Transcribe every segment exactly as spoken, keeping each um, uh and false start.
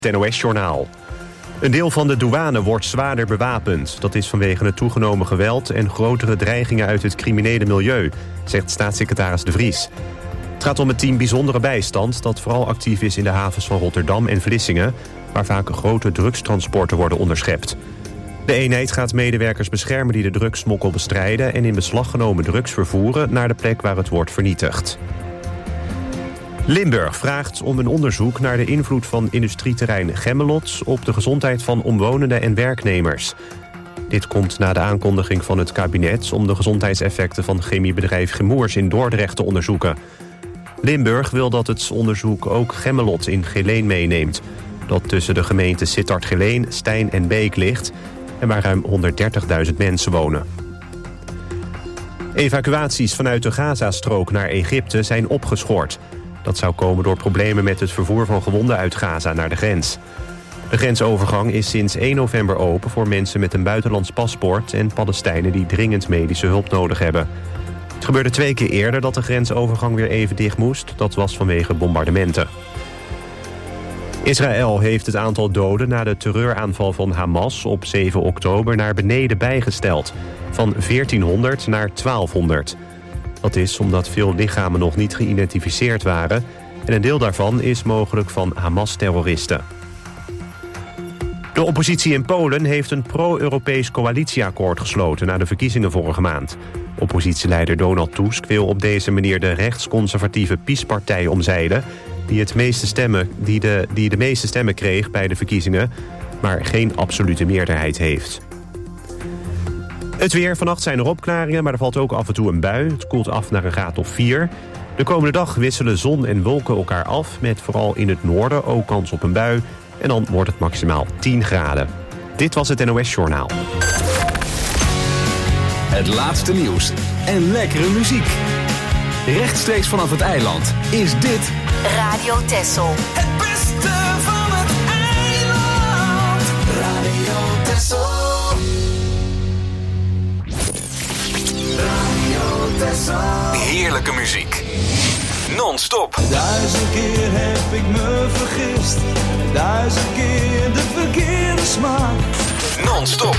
Het N O S-journaal. Een deel van de douane wordt zwaarder bewapend. Dat is vanwege het toegenomen geweld en grotere dreigingen uit het criminele milieu, zegt staatssecretaris De Vries. Het gaat om het team bijzondere bijstand dat vooral actief is in de havens van Rotterdam en Vlissingen, waar vaak grote drugstransporten worden onderschept. De eenheid gaat medewerkers beschermen die de drugssmokkel bestrijden en in beslag genomen drugs vervoeren naar de plek waar het wordt vernietigd. Limburg vraagt om een onderzoek naar de invloed van industrieterrein Gemmelot op de gezondheid van omwonenden en werknemers. Dit komt na de aankondiging van het kabinet om de gezondheidseffecten van chemiebedrijf Chemours in Dordrecht te onderzoeken. Limburg wil dat het onderzoek ook Gemmelot in Geleen meeneemt, dat tussen de gemeenten Sittard-Geleen, Stijn en Beek ligt en waar ruim honderddertigduizend mensen wonen. Evacuaties vanuit de Gazastrook naar Egypte zijn opgeschort. Dat zou komen door problemen met het vervoer van gewonden uit Gaza naar de grens. De grensovergang is sinds één november open voor mensen met een buitenlands paspoort en Palestijnen die dringend medische hulp nodig hebben. Het gebeurde twee keer eerder dat de grensovergang weer even dicht moest. Dat was vanwege bombardementen. Israël heeft het aantal doden na de terreuraanval van Hamas op zeven oktober naar beneden bijgesteld. Van veertienhonderd naar twaalfhonderd. Dat is omdat veel lichamen nog niet geïdentificeerd waren en een deel daarvan is mogelijk van Hamas-terroristen. De oppositie in Polen heeft een pro-Europees coalitieakkoord gesloten na de verkiezingen vorige maand. Oppositieleider Donald Tusk wil op deze manier de rechtsconservatieve PiS-partij omzeilen, die, het meeste stemmen, die, de, die de meeste stemmen kreeg bij de verkiezingen, maar geen absolute meerderheid heeft. Het weer, vannacht zijn er opklaringen, maar er valt ook af en toe een bui. Het koelt af naar een graad of vier. De komende dag wisselen zon en wolken elkaar af, met vooral in het noorden ook kans op een bui. En dan wordt het maximaal tien graden. Dit was het N O S-journaal. Het laatste nieuws en lekkere muziek. Rechtstreeks vanaf het eiland is dit Radio Texel. Het beste van het eiland. Radio Texel. Radio Texel. heerlijke muziek. Non-stop. Duizend keer heb ik me vergist. Duizend keer de verkeerde smaak. Non-stop.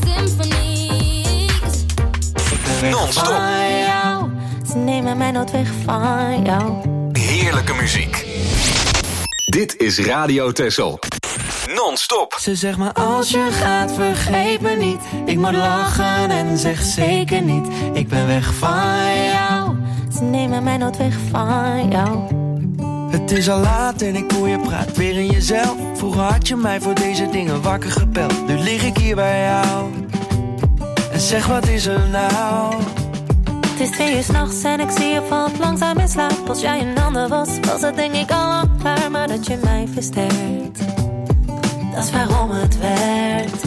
Non-stop. Ze nemen mij nooit weg van jou. Heerlijke muziek. Dit is Radio Texel. Non-stop. Ze zegt maar als je gaat vergeet me niet. Ik moet lachen en zeg zeker niet. Ik ben weg van jou. Ze nemen mij nooit weg van jou. Het is al laat en ik hoor je praat weer in jezelf. Vroeger had je mij voor deze dingen wakker gebeld. Nu lig ik hier bij jou. En zeg wat is er nou? Het is twee uur 's nachts en ik zie je valt langzaam in slaap. Als jij een ander was, was het denk ik al lang klaar. Maar dat je mij versterkt, dat is waarom het werkt.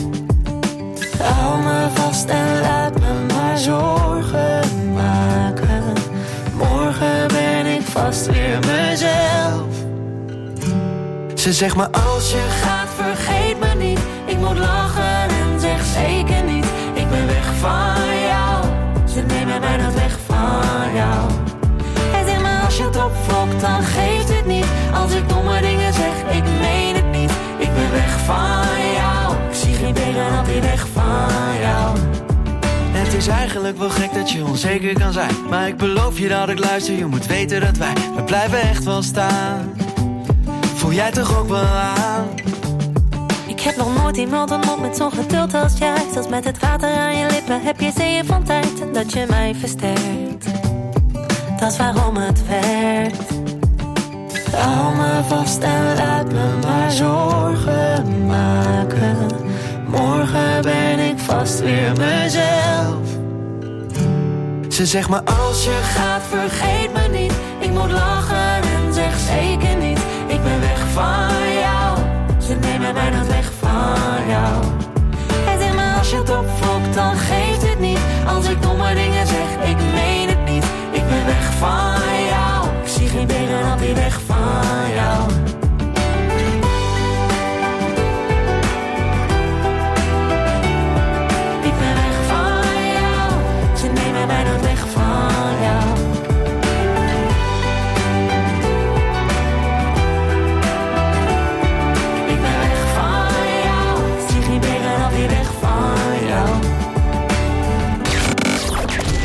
Hou me vast en laat me maar zorgen maken. Morgen ben ik vast weer mezelf. Ze zegt maar als je gaat vergeet me niet. Ik moet lachen en zeg zeker niet. Ik ben weg van jou. Ze nemen mij nooit weg van jou. Hij zegt maar als je het opfokt dan geeft het niet. Als ik domme dingen zeg, ik meen het niet. Ik ben weg van jou. Ik zie geen tegenhand die weg van jou. Het is eigenlijk wel gek dat je onzeker kan zijn. Maar ik beloof je dat ik luister. Je moet weten dat wij, we blijven echt wel staan. Voel jij toch ook wel aan? Ik heb nog nooit iemand ontmoet met zo'n geduld als jij. Zelfs met het water aan je lippen heb je zeeën van tijd. En dat je mij versterkt, dat is waarom het werkt. Hou me vast en laat me maar zorgen maken. Morgen ben ik vast weer mezelf. Ze zegt maar als je gaat vergeet me niet. Ik moet lachen en zeg zeker niet. Ik ben weg van jou. Ze nemen mij nooit weg van jou. Hij zegt maar Als je het opfokt dan geeft het niet. Als ik domme dingen zeg, ik meen het niet. Ik ben weg van jou. Ik zie geen tegenhand die weg van jou. Ik ben weg van jou. Ze nemen mij nooit weg van jou.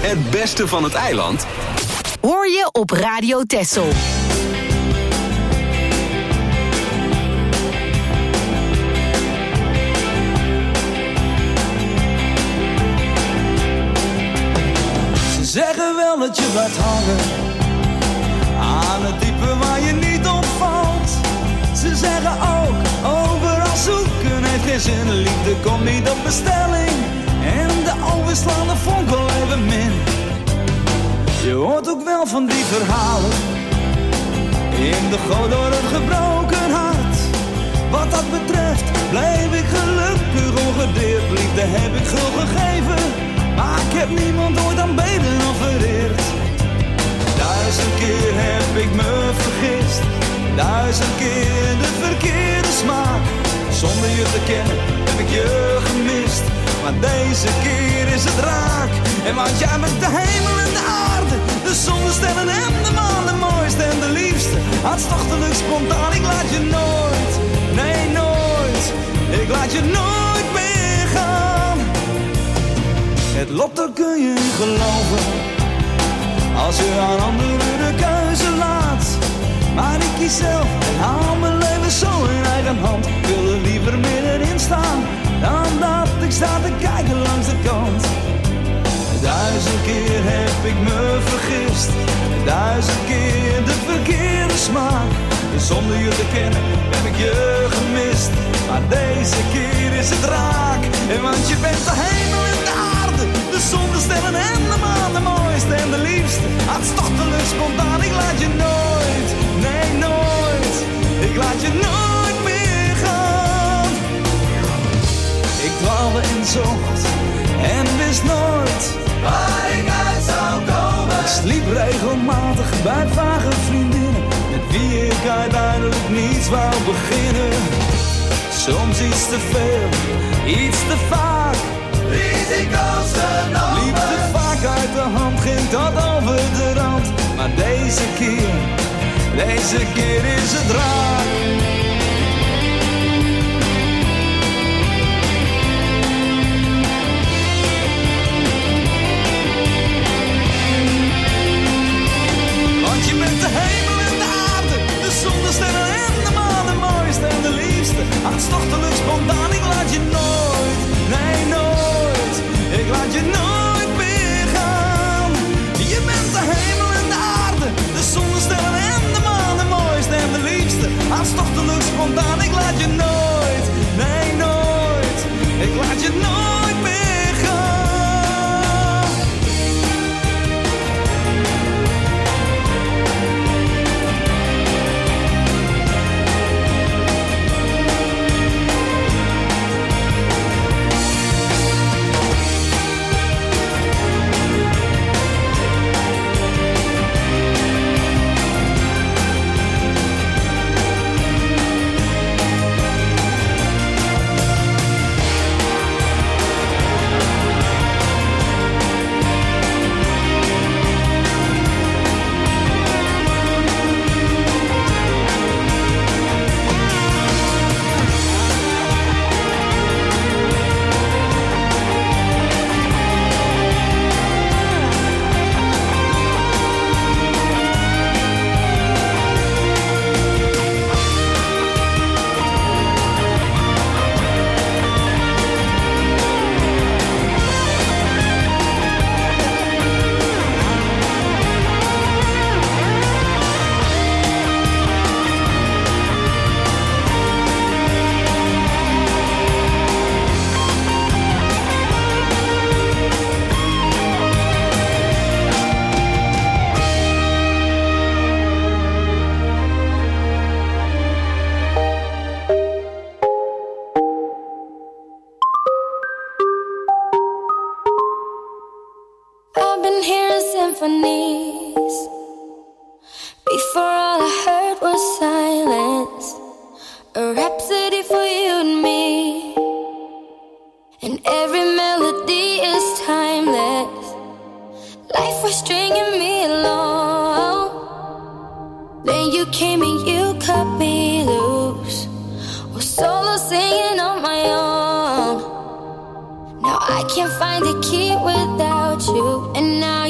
Het beste van het eiland hoor je op Radio Texel. Ze zeggen wel dat je blijft hangen aan het diepe waar je niet opvalt. Ze zeggen ook, overal zoeken heeft geen zin. Liefde komt niet op bestelling en de overslaande vonk wel even min. Je hoort ook wel van die verhalen in de goot door een gebroken hart. Wat dat betreft bleef ik gelukkig ongedeerd. Liefde heb ik gul gegeven, maar ik heb niemand ooit aanbeden of vereerd. Duizend keer heb ik me vergist, duizend keer de verkeerde smaak. Zonder je te kennen heb ik je gemist, maar deze keer is het raak. En want jij bent de hemel en de aarde, de zon, de sterren en de maan, de mooiste en de liefste. Hartstochtelijk spontaan, ik laat je nooit, nee nooit, ik laat je nooit meer gaan. Het lot, daar kun je in geloven, als je aan anderen de keuze laat. Maar ik kies zelf en hou mijn leven zo in eigen hand. Ik wil er liever middenin staan, dan dat ik sta te kijken langs de kant. Duizend keer heb ik me vergist, duizend keer de verkeerde smaak. Zonder je te kennen heb ik je gemist, maar deze keer is het raak. En want je bent de hemel en de aarde, de zon, de sterren en de maan, de mooiste en de liefste. Hartstochtelijk spontaan, ik laat je nooit, nee nooit, ik laat je nooit meer gaan. Ik dwaalde en zocht en wist nooit waar ik uit zou komen. Ik sliep regelmatig bij vage vriendinnen, met wie ik uiteindelijk niets wou beginnen. Soms iets te veel, iets te vaak, risico's genomen. Liep te vaak uit de hand, ging tot over de rand. Maar deze keer, deze keer is het raak. Je bent de hemel en de aarde, de zon, de sterren en de maan, de mooiste en de liefste. Hartstochtelijk spontaan, ik laat je nooit, nee nooit, ik laat je nooit meer gaan. Je bent de hemel en de aarde, de zon, de sterren en de maan, de mooiste en de liefste. Hartstochtelijk spontaan, ik laat je nooit, nee nooit, ik laat je nooit meer gaan. Now I can't find a key without you, and now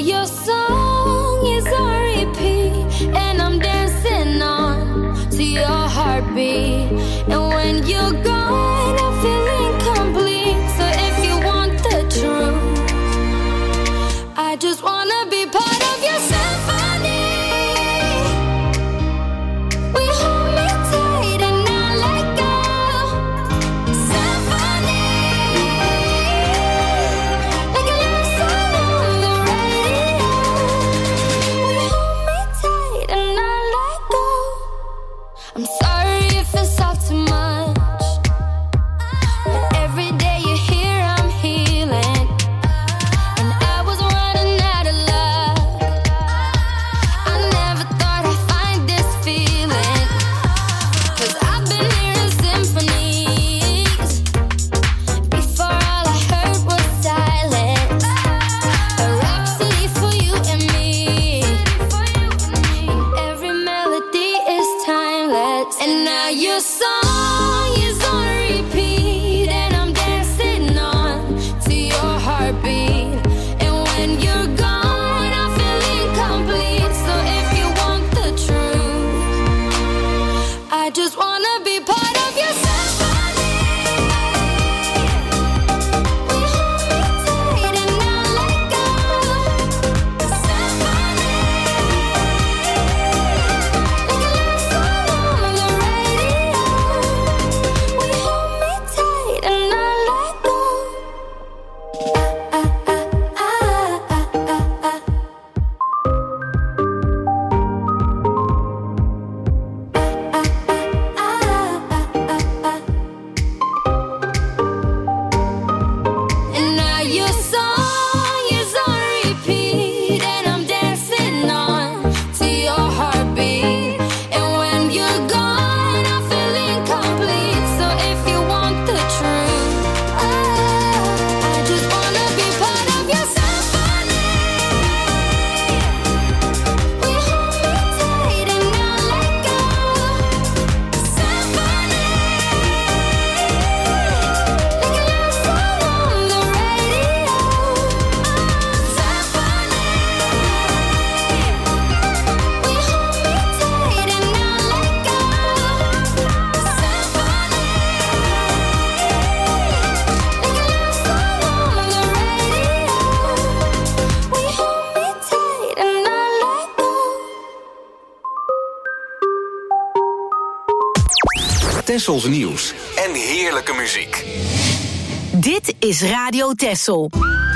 Tessels nieuws en heerlijke muziek. Dit is Radio Tessel.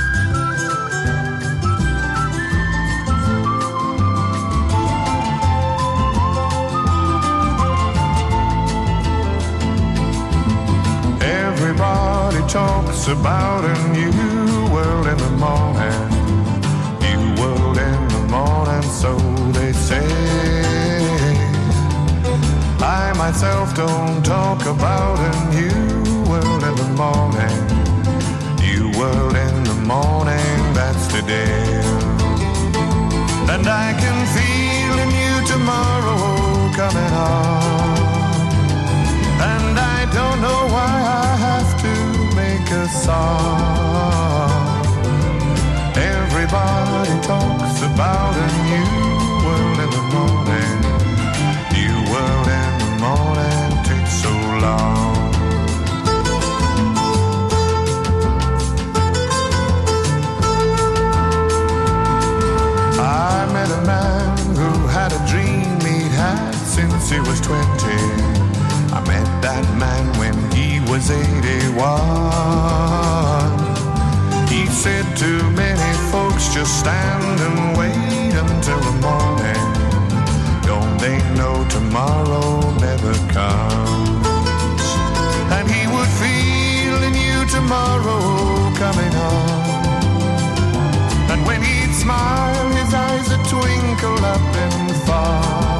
Everybody talks about a new world in the morning. New world in the morning, so they say. I myself don't talk about a new world in the morning. New world in the morning, that's today. And I can feel a new tomorrow coming on. And I don't know why I have to make a song. Everybody talks about a new world in the morning. New world in the morning takes so long. I met a man who had a dream he'd had since he was twenty. I met that man when he was eighty-one. He said to many folks, just stand and wait until the morning. Don't they know tomorrow never comes? And he would feel a new tomorrow coming on. And when he'd smile, his eyes would twinkle up in the far.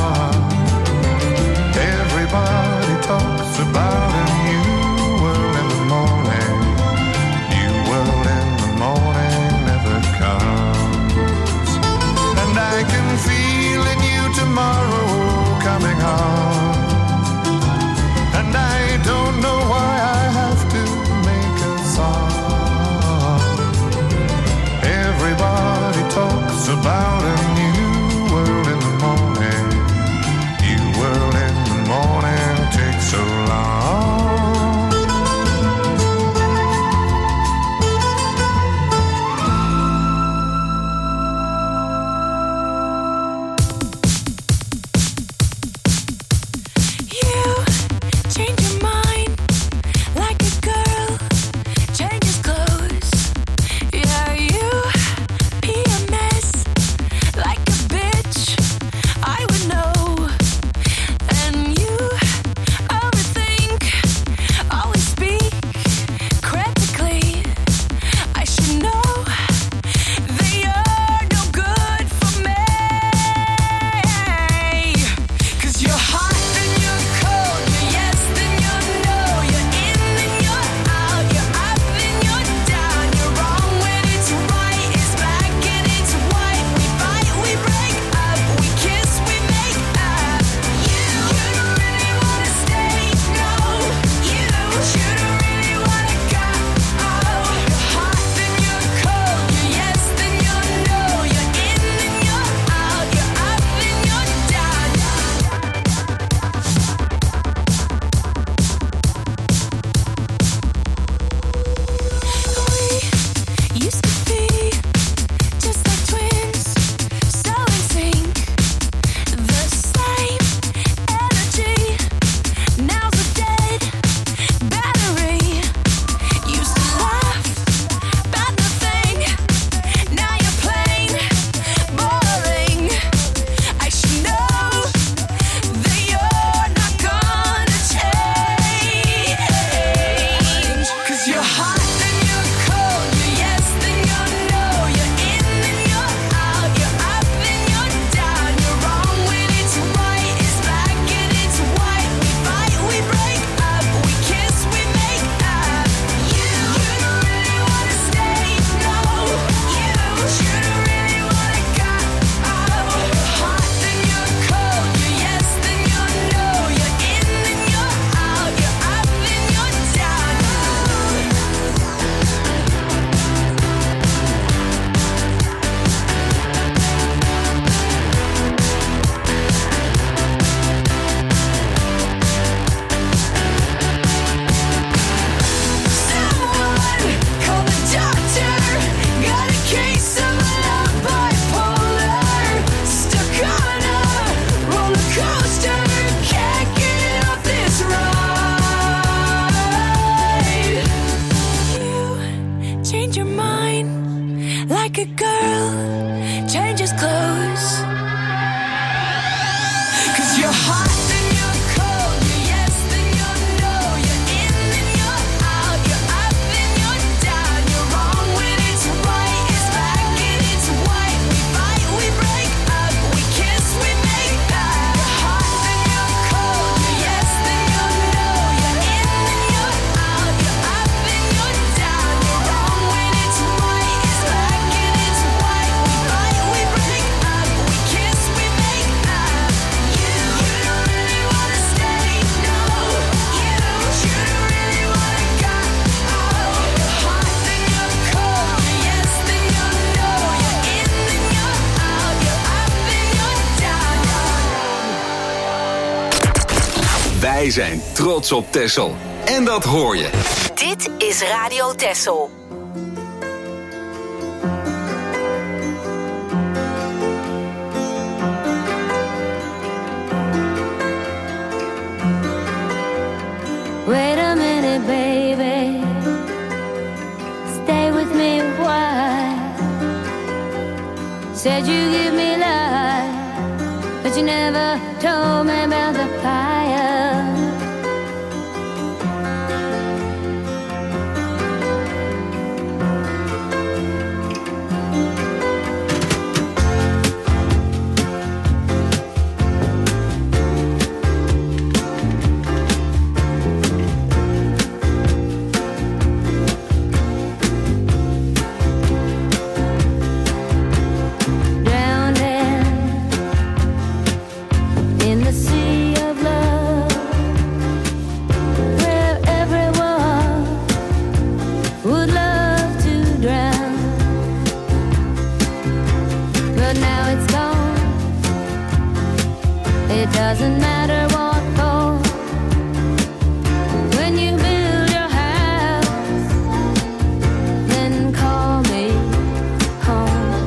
Everybody talks about a new world in the morning. New world in the morning never comes. And I can feel a new tomorrow coming on. And I don't know why I have to make a song. naked girl changes clothes. 'Cause you're hot, then you're cold, you're yes, then you're no, you're in, then you're out, you're up, then you're down, you're wrong when it's right, it's black and it's white, we fight, we break up, we kiss, we make that. You're hot, then you're cold, you're yes, then you're no, you're in, then you're out, you're up, then you're down, you're wrong when it's right, it's black and it's white, we fight, we break up, we kiss, we make that. You, you don't really wanna stay, no, you, you don't really wanna go. You're hot, then you're cold, you're yes, then you're no, you're in, then you're out, you're up, then you're down. Wij zijn trots op Texel. En dat hoor je. Dit is Radio Texel. Wait a minute, baby. Stay with me a while. Said you give me life, but you never told me about the fire. Drowning in the sea of love, where everyone would love to drown, but now it's gone. It doesn't matter what for. When you build your house, then call me home.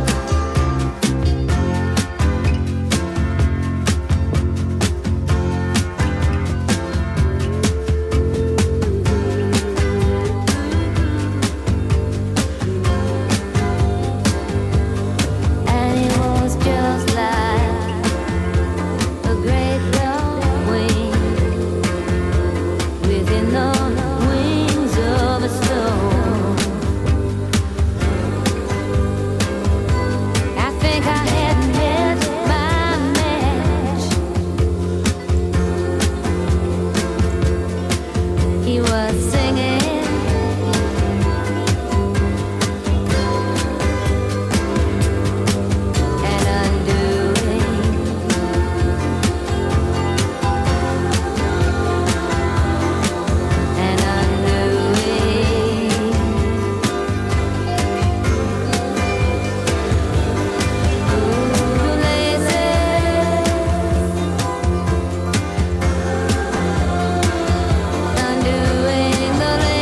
And it was just like a great long wind within the wings of a storm. I think I had met my match. He was singing and undoing, and undoing. Ooh, laces, undoing the laces.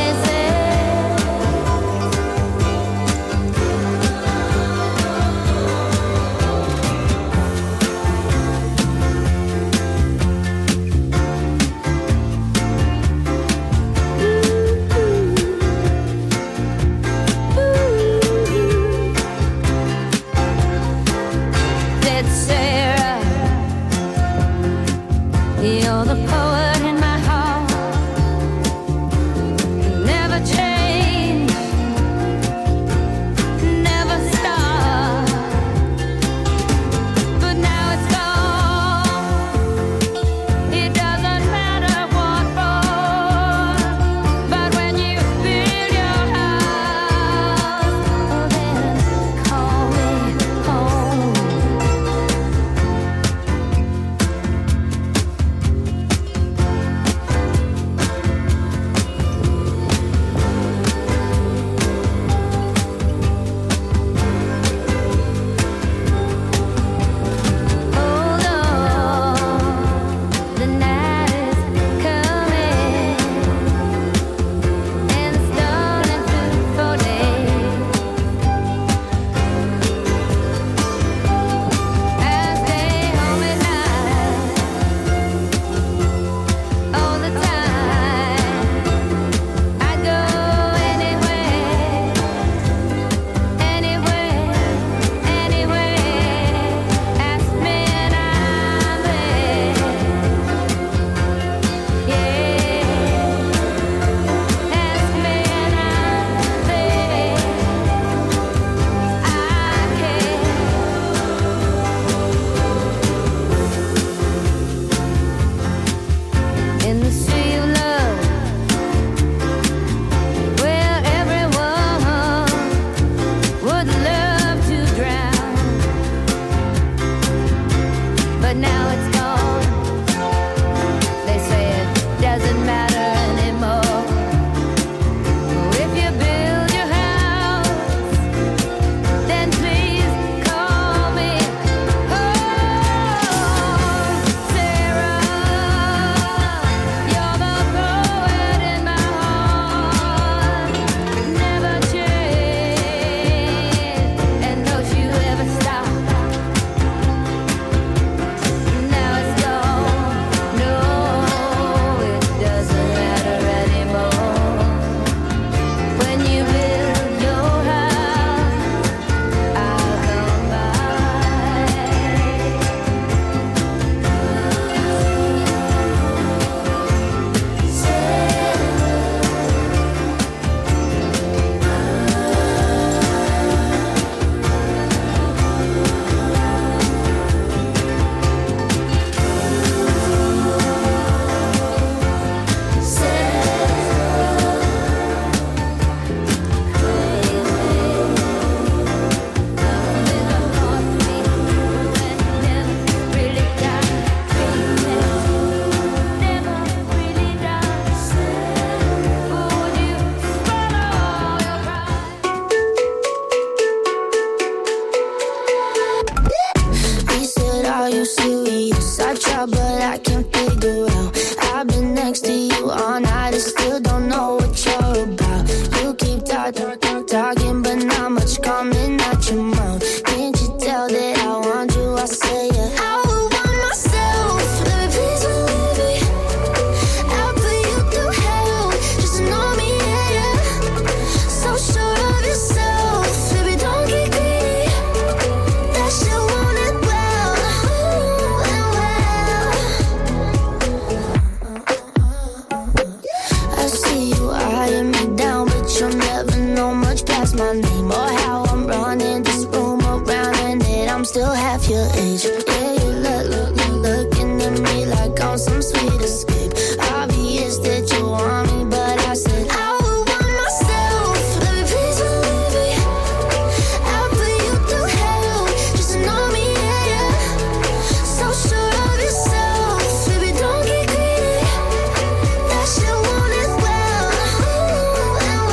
I still don't know what you're about. You keep talking, talking, but not much coming out your mouth. Can't you tell that I want you? I say yeah. I would want myself. Let me please believe me. I'll put you through hell just to know me, yeah, yeah. So sure of yourself, baby, don't get greedy. That shit want it well, ooh, and well. I see you eyeing me down, but you'll never know much past my name or how I'm running this room around, and that I'm still half your age. Yeah, you look, look, look, looking at me like I'm some sweet escape. Obvious that you want me, but I said I would want myself. Let me please believe me. I'll put you through hell just to know me, yeah, yeah. So sure of yourself, baby, don't get greedy. That shit want it well, ooh, and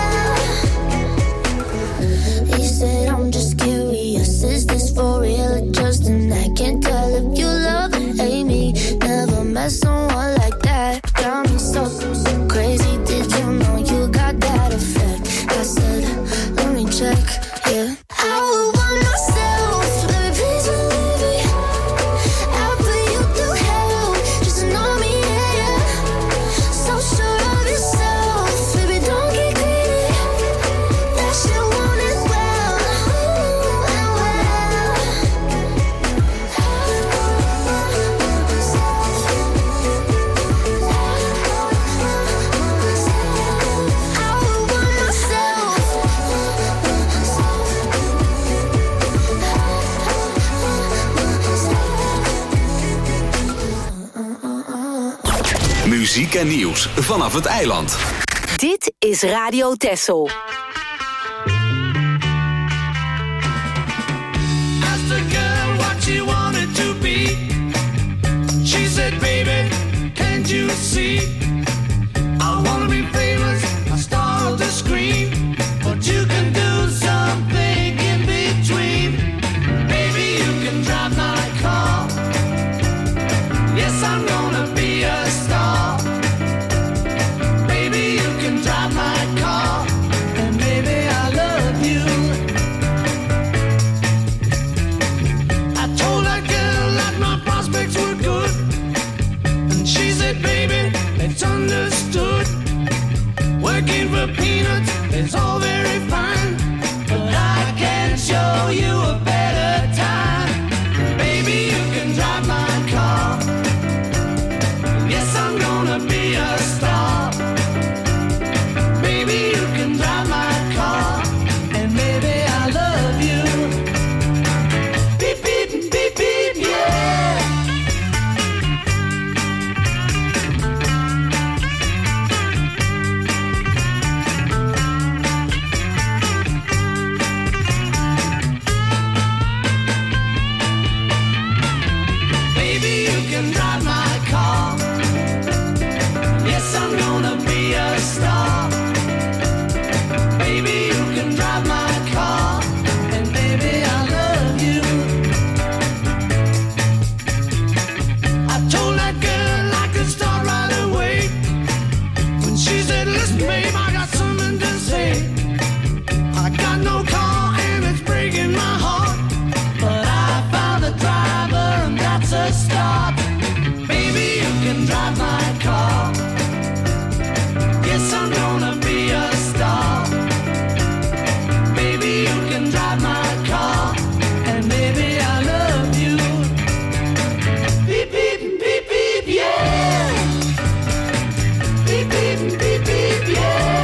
well. He said I'm just curious, is this for real or just an act? Can't tell if you love or hate me. Never met someone like that. Got me so, so crazy. Did you know you got that effect? I said, let me check, yeah. I would want myself. Let me please believe me. I'll put you through hell just to know me, yeah, yeah. So sure of yourself, baby, don't get greedy. That shit want it well, ooh, and well. I would want myself. Muziek en nieuws vanaf het eiland. Dit is Radio Texel. Asked the girl what she wanted to be. She said, baby, can't you see? I wanna be famous, a star of the screen. But you can do something in between. Baby, you can drive my car. Yes, I'm gonna be a star. Baby, you can drive my car. And baby, I love you. I told that girl that my prospects were good. And she said, baby, it's understood. Working for peanuts is all very fine, but I can show you a better time. Baby, you can drive my car. Yes, I'm gonna be a star. Baby, you can drive my car. And baby, I love you. Beep, beep, beep, beep, yeah. Baby, you can drive my car. Yes, I'm gonna be a star. Baby, you can drive my car. And baby, I love you. I told that girl I could start right away. When she said, listen, babe, I got something to say. I got no car and it's breaking my heart, but I found a driver and that's a start. Baby, you can drive my car. Yes, I'm gonna be a star. Baby, you can drive my car. And baby, I love you. Beep, beep, beep, beep, yeah. Beep, beep, beep, beep, yeah.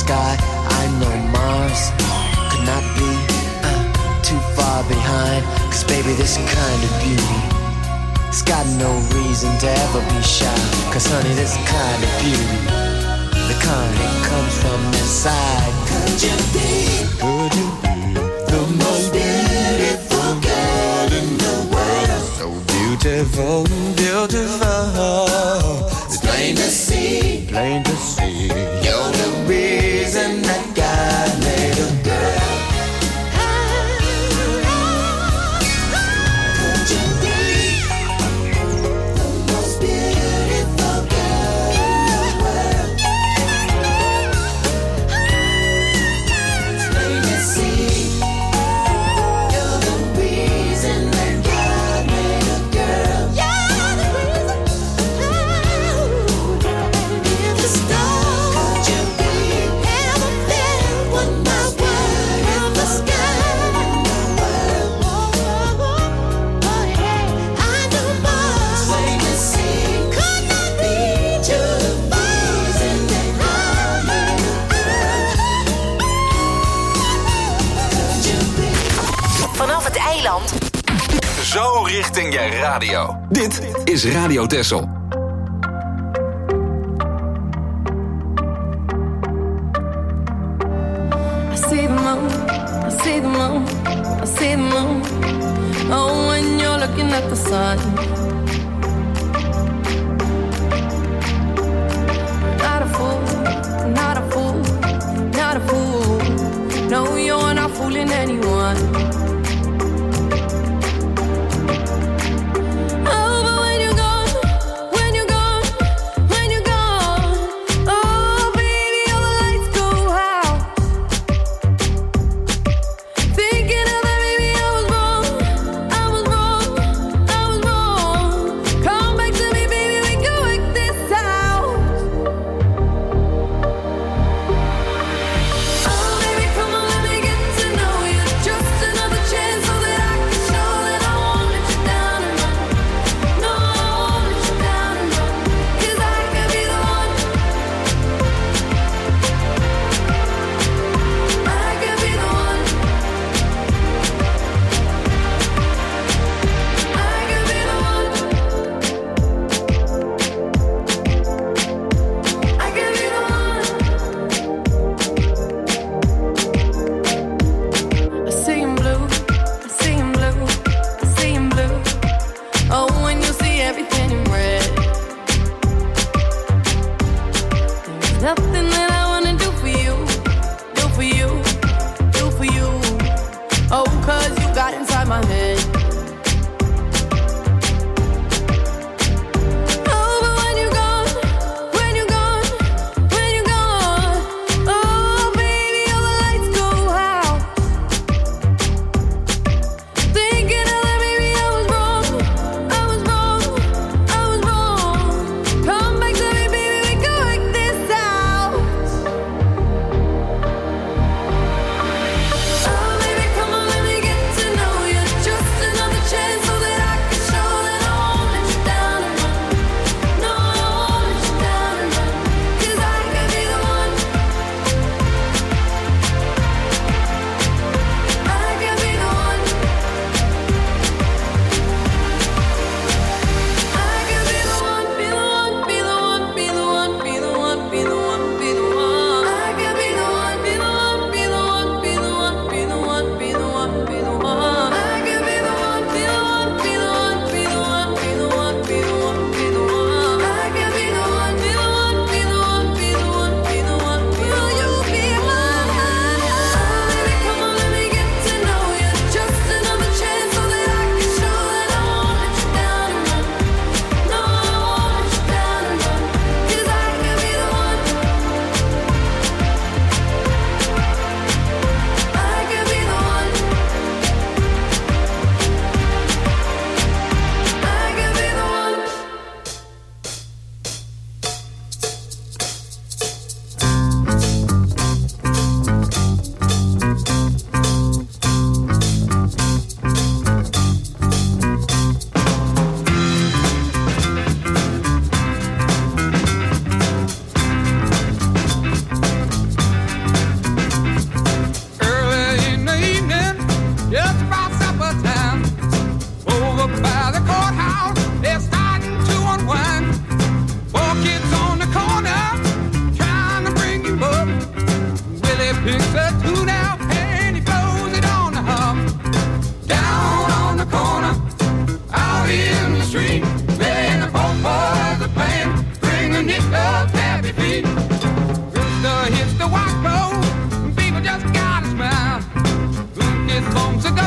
sky. I know Mars could not be uh, too far behind. Cause baby, this kind of beauty, it's got no reason to ever be shy. Cause honey, this kind of beauty, the kind that comes from inside. Could you be, could you be the most beautiful girl in the world? So beautiful, beautiful. It's plain to see, plain to see. You're the reason that God made a girl. Could you be the most beautiful girl in the world? It's plain to see. You're the reason that God made a girl. You're the reason. In the stars. Could you be ever felt what my word in the sky? I know Mars. Plain to see. Could not be too reason that God made a girl. Could you be? Vanaf het eiland. Zo richting je radio. Dit is Radio Texel. I see the moon, I see the moon, I see the moon. Oh, when you're looking at the sun. Not a fool, not a fool, not a fool. No, you're not fooling anyone. Oh, but when you're gone, when you're gone, when you're gone, oh, baby, all the lights go out. Thinking of that, baby, I was wrong, I was wrong, I was wrong. Come back to me, baby, we can work this out. Oh, baby, come on, let me get to know you. Just another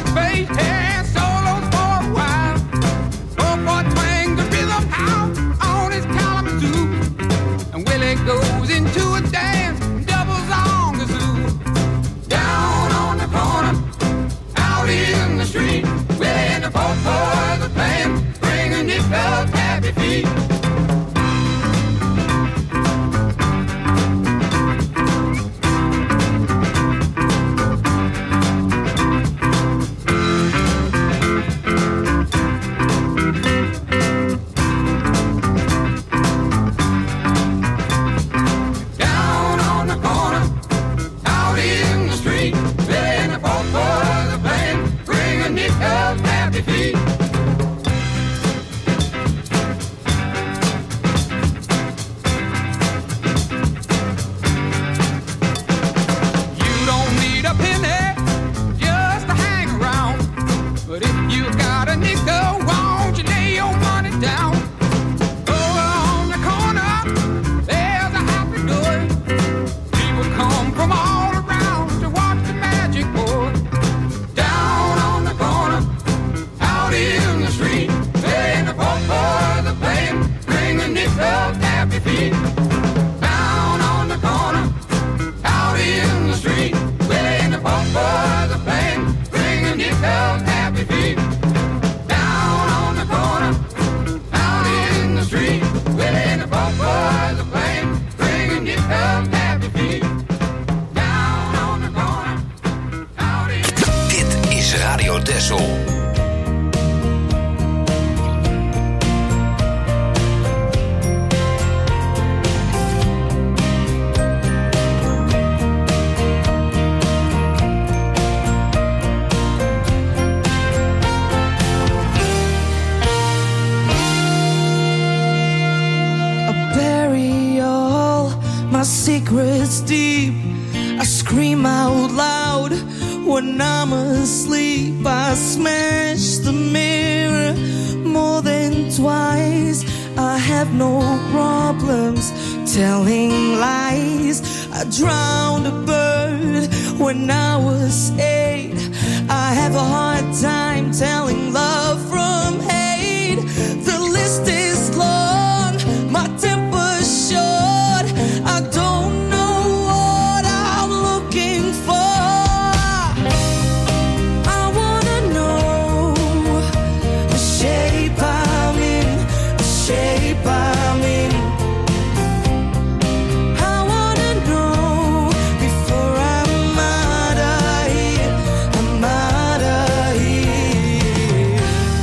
bass and solos for a while. four-four twang the rhythm out on his Kalamazoo. And Willie goes into a dance, doubles on the zoo. Down on the corner, out in the street, Willie and the four-fours are playing, bringing his felt happy feet. Secrets deep, I scream out loud when I'm asleep. I smash the mirror more than twice. I have no problems telling lies. I drowned a bird when I was eight. I have a hard time telling love from hate. The list is long, my temper's short. I don't know what I'm looking for. I wanna know the shape I'm in, the shape I'm in. I wanna know before I'm out of here, I'm out of here.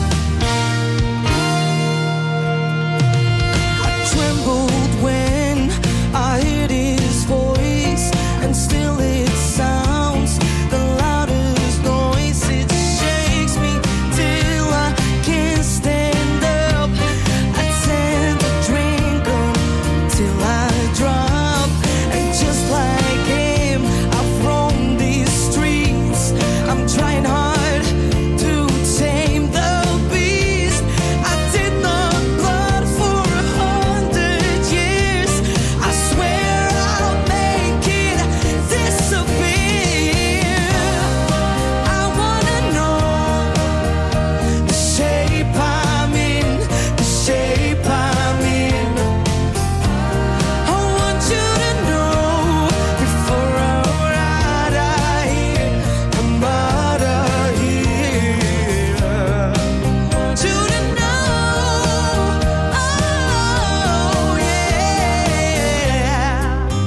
I trembled when I heard his voice, and still it sounds the loudest noise. It shakes me till I can't stand up. I tend to drink until I drop, and just like him, I've roamed these streets. I'm trying hard to tame the beast. I did not blood for a hundred years. I swear I'll make it disappear. I wanna know the shape I'm in, the shape I'm in. I want you to know before I'm out of here, I'm out of here. Want you to know, oh yeah.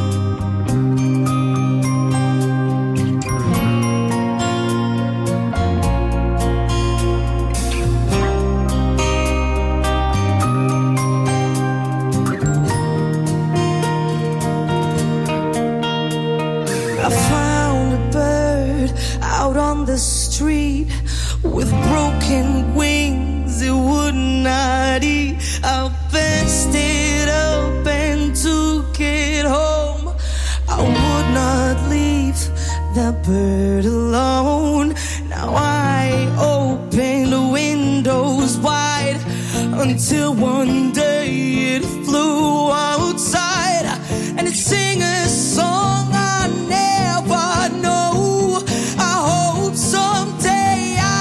I found a bird out on the street with broken wings. It would not eat. I fixed it up and took it home. I would not leave that bird alone. Now I open the windows wide until one day it flew outside and it sang a song I never know. I hope someday I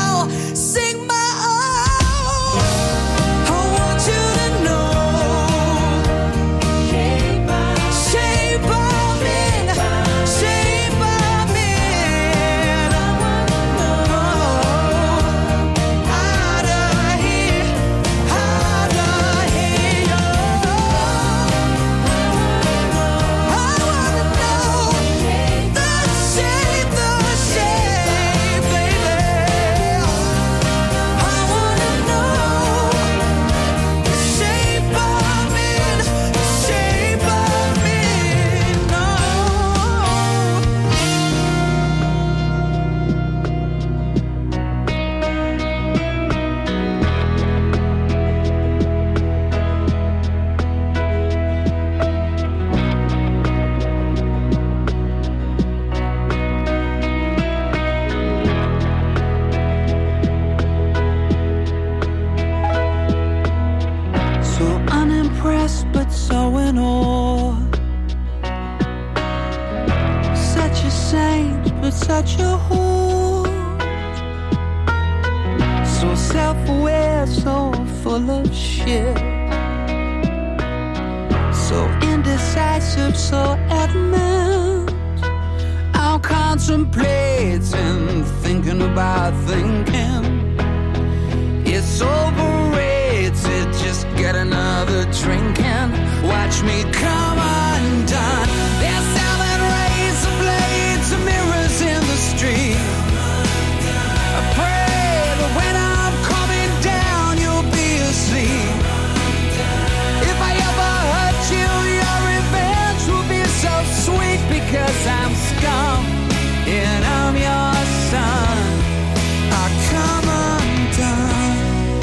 such a whore. So self-aware, so full of shit. So indecisive, so adamant. I'm contemplating, thinking about thinking. It's overrated, just get another drink and watch me come undone. They're selling razor blades and mirrors in the street. I pray that when I'm coming down, you'll be asleep. If I ever hurt you, your revenge will be so sweet, because I'm scum and I'm your son. I come undone.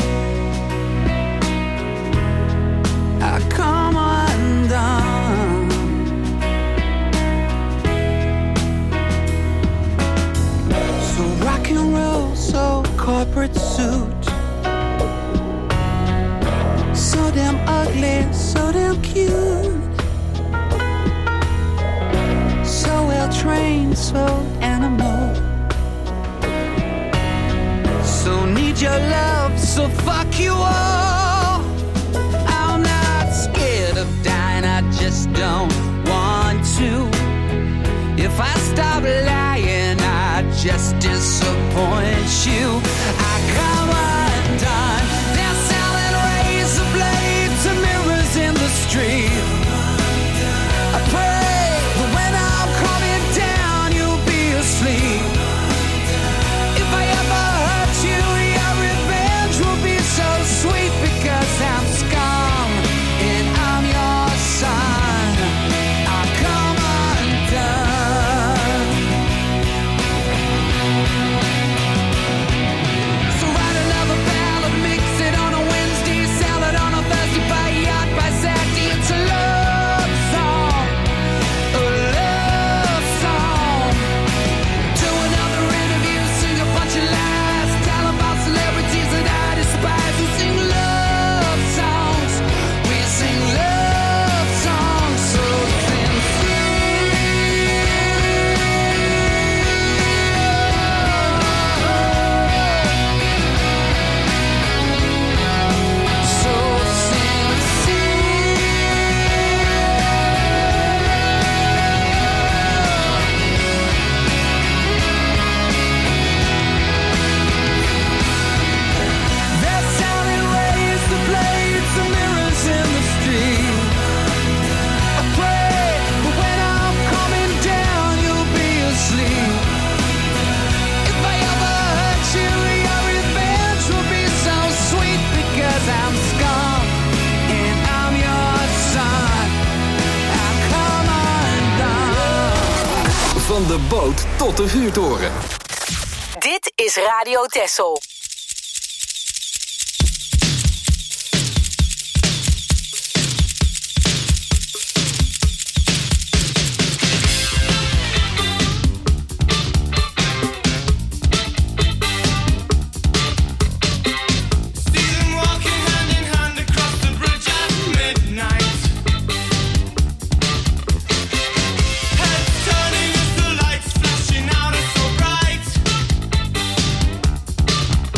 I come undone. So rock and roll, so corporate suit. So damn ugly, so damn cute. So well trained, so animal. So need your love, so fuck you all. I'm not scared of dying, I just don't want to. If I stop lying, I just disappoint you. I come undone. They're selling razor blades and mirrors in the street. I pray that when I'm coming down, you'll be asleep. If I ever hurt you, your revenge will be so sweet, because I'm scum and I'm your son. I come undone. So write another ballad, mix it on a Wednesday, sell it on a Thursday, buy a yacht by Saturday. It's a love song, a love song. Do another interview, sing a bunch of lies, tell about celebrities that I despise. We sing love songs, we sing love songs, so sincere. So sincere. They're selling razor blades and mirrors in the street. I pray that when I'm coming down, you'll be asleep. If I ever hurt you, your revenge will be so sweet, because I'm scum and I'm your son. I come undone. Van de boot tot de vuurtoren. Dit is Radio Texel. Turning as the lights flashing out, it's so bright.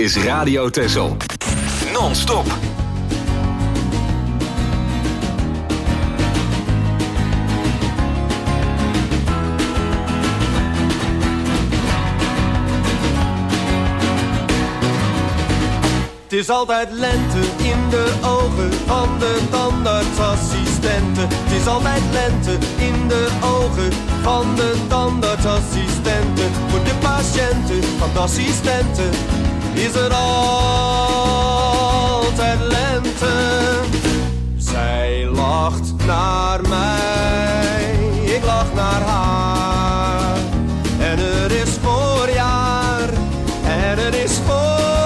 is Radio Texel. Non-stop. Het is altijd lente in de ogen van de tandartsassistenten. Het is altijd lente in de ogen van de tandartsassistenten. Voor de patiënten van de assistenten is er altijd lente. Zij lacht naar mij, ik lach naar haar. En er is voorjaar, en er is voorjaar.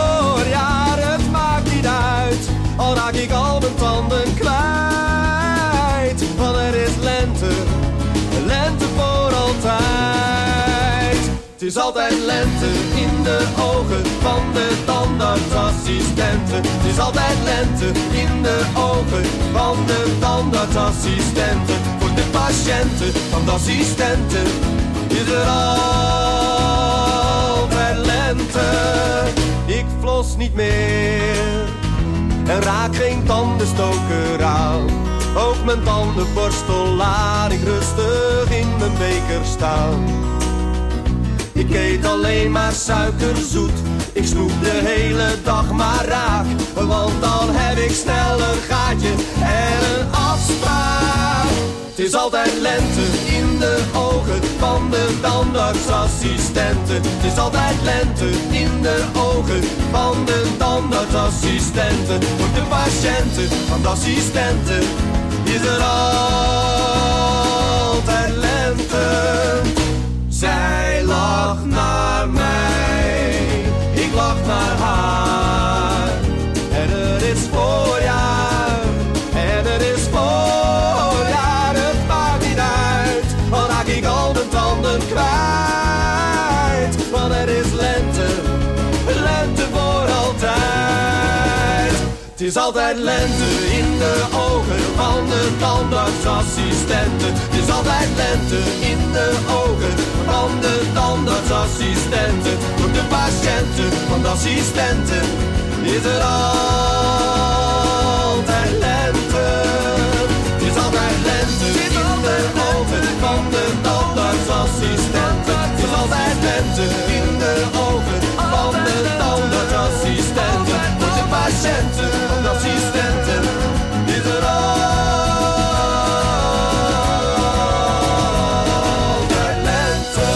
Al raak ik al mijn tanden kwijt. Want er is lente, lente voor altijd. Het is altijd lente in de ogen van de tandartsassistenten. Het is altijd lente in de ogen van de tandartsassistenten. Voor de patiënten van de assistenten is er altijd lente. Ik flos niet meer en raak geen tandenstoker aan. Ook mijn tandenborstel laat ik rustig in mijn beker staan. Ik eet alleen maar suikerzoet, ik snoep de hele dag maar raak. Want dan heb ik snel een gaatje en een afspraak. Het is altijd lente in de ogen van de tandartsassistenten. Het is altijd lente in de ogen van de tandartsassistenten. Voor de patiënten van de assistenten is er altijd lente. Zij lacht naar mij, ik lach naar haar. En er is voorjaar, en er is voorjaar. Het maakt niet uit, al raak ik al mijn tanden kwijt. Want er is lente, lente voor altijd. Het is altijd lente in de ogen van de tandartsassistenten. Het is altijd lente in de ogen van de tandartsassistenten. Voor de patiënten van de assistenten is er altijd lente. Het is altijd lente in de ogen van de tandartsassistenten. Het is altijd lente in de ogen van de tandartsassistenten. Voor de patiënten van de assistenten is er altijd lente.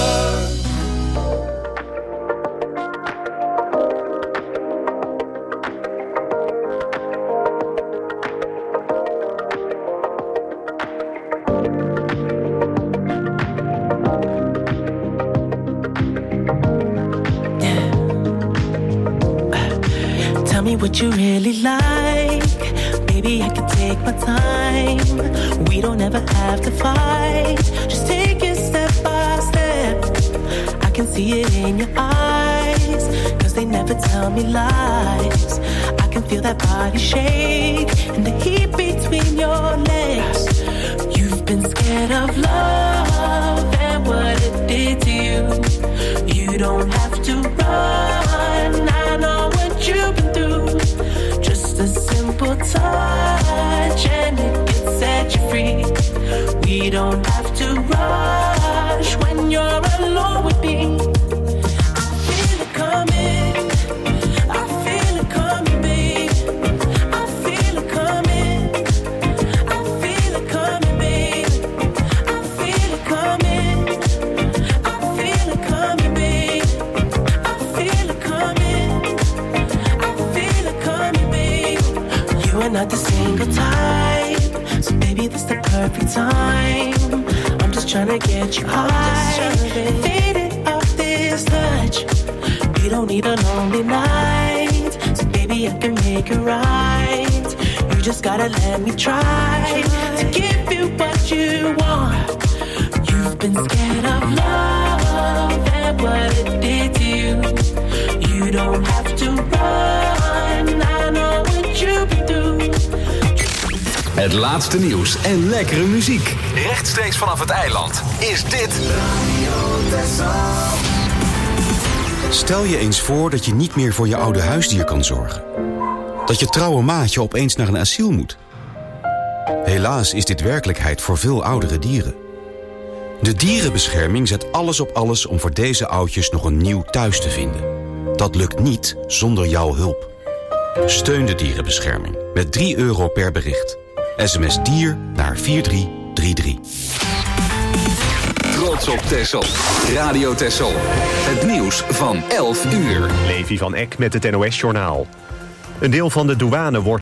Tell me what you really like. Baby, I can take my time. We don't ever have to fight. Just take it step by step. I can see it in your eyes, cause they never tell me lies. I can feel that body shake and the heat between your legs. You've been scared of love and what it did to you. You don't have to run, I know what you've been through. Just a simple touch and it can set you free. We don't have to rush when you're alone with me. I feel it coming, I feel it coming, babe. I feel it coming, I feel it coming, babe. I feel it coming, I feel it coming, babe. I feel it coming, I feel it coming, babe. You are not the single type, so baby, this the perfect time. I'm just tryna get you high, faded off this touch. We don't need a lonely night, so baby, I can make it right. You just gotta let me try to give you what you want. You've been scared of love and what it did to you. You don't have to run, I know what you've been through. Het laatste nieuws en lekkere muziek. Rechtstreeks vanaf het eiland is dit... Radio Texel. Stel je eens voor dat je niet meer voor je oude huisdier kan zorgen. Dat je trouwe maatje opeens naar een asiel moet. Helaas is dit werkelijkheid voor veel oudere dieren. De dierenbescherming zet alles op alles om voor deze oudjes nog een nieuw thuis te vinden. Dat lukt niet zonder jouw hulp. Steun de dierenbescherming met drie euro per bericht. S M S dier naar vier drie drie drie. Trots op Texel. Radio Texel. Het nieuws van elf uur. Levi van Eck met het N O S-journaal. Een deel van de douane wordt